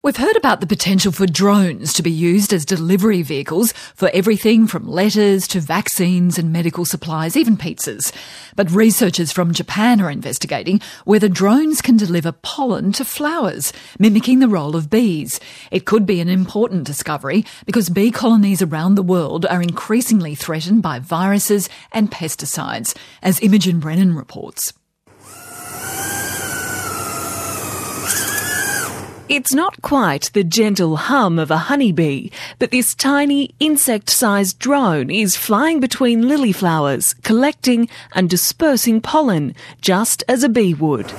We've heard about the potential for drones to be used as delivery vehicles for everything from letters to vaccines and medical supplies, even pizzas. But researchers from Japan are investigating whether drones can deliver pollen to flowers, mimicking the role of bees. It could be an important discovery because bee colonies around the world are increasingly threatened by viruses and pesticides, as Imogen Brennan reports. It's not quite the gentle hum of a honeybee, but this tiny insect-sized drone is flying between lily flowers, collecting and dispersing pollen, just as a bee would.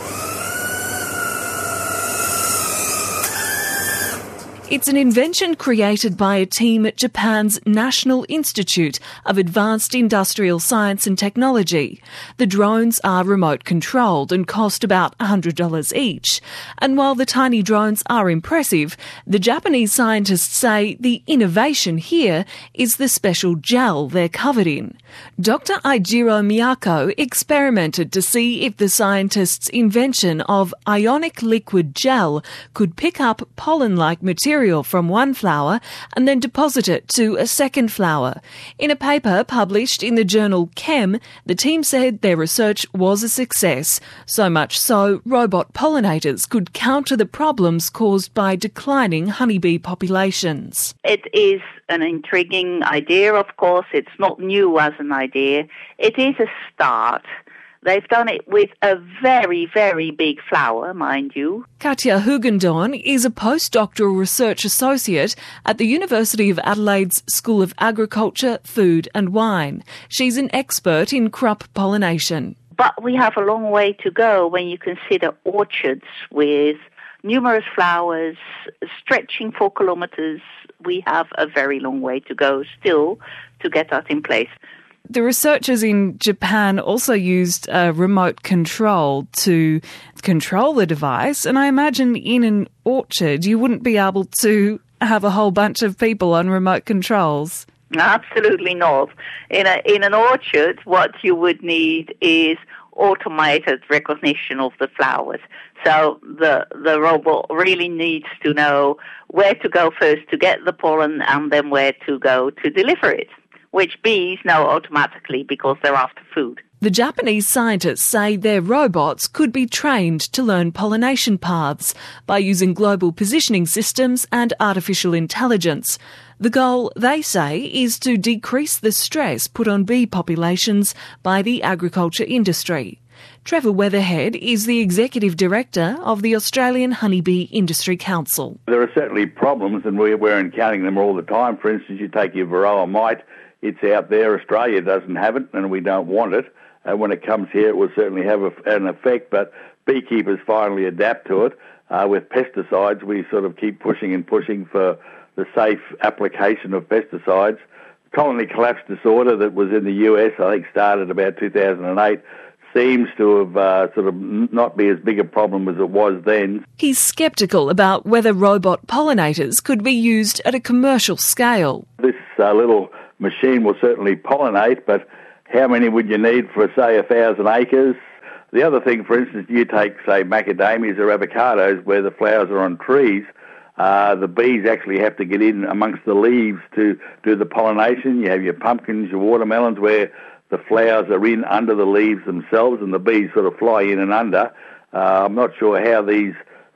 It's an invention created by a team at Japan's National Institute of Advanced Industrial Science and Technology. The drones are remote-controlled and cost about $100 each. And while the tiny drones are impressive, the Japanese scientists say the innovation here is the special gel they're covered in. Dr. Eijiro Miyako experimented to see if the scientists' invention of ionic liquid gel could pick up pollen-like material from one flower and then deposit it to a second flower. In a paper published in the journal Chem, the team said their research was a success, so much so robot pollinators could counter the problems caused by declining honeybee populations. It is an intriguing idea, of course. It's not new as an idea. It is a start. They've done it with a very, very big flower, mind you. Katja Hugendorn is a postdoctoral research associate at the University of Adelaide's School of Agriculture, Food and Wine. She's an expert in crop pollination. But we have a long way to go when you consider orchards with numerous flowers stretching for kilometres. We have a very long way to go still to get that in place. The researchers in Japan also used a remote control to control the device, and I imagine in an orchard you wouldn't be able to have a whole bunch of people on remote controls. Absolutely not. In an orchard, what you would need is automated recognition of the flowers. So the robot really needs to know where to go first to get the pollen and then where to go to deliver it, which bees know automatically because they're after food. The Japanese scientists say their robots could be trained to learn pollination paths by using global positioning systems and artificial intelligence. The goal, they say, is to decrease the stress put on bee populations by the agriculture industry. Trevor Weatherhead is the Executive Director of the Australian Honeybee Industry Council. There are certainly problems, and we're encountering them all the time. For instance, you take your Varroa mite, it's out there. Australia doesn't have it, and we don't want it. When it comes here, it will certainly have an effect, but beekeepers finally adapt to it. With pesticides, we sort of keep pushing and pushing for the safe application of pesticides. Colony collapse disorder that was in the US, I think started about 2008, seems to have sort of not be as big a problem as it was then. He's sceptical about whether robot pollinators could be used at a commercial scale. This little machine will certainly pollinate, but how many would you need for, say, 1,000 acres? The other thing, for instance, you take, say, macadamias or avocados where the flowers are on trees, the bees actually have to get in amongst the leaves to do the pollination. You have your pumpkins, your watermelons where the flowers are in under the leaves themselves and the bees sort of fly in and under. I'm not sure how these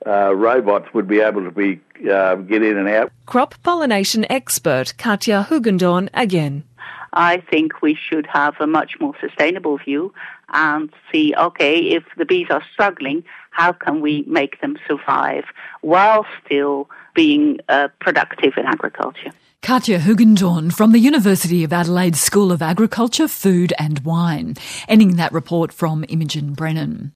robots would be able to get in and out. Crop pollination expert Katja Hugendorn again. I think we should have a much more sustainable view and see, okay, if the bees are struggling, how can we make them survive while still being productive in agriculture? Katja Hugendorn from the University of Adelaide School of Agriculture, Food and Wine. Ending that report from Imogen Brennan.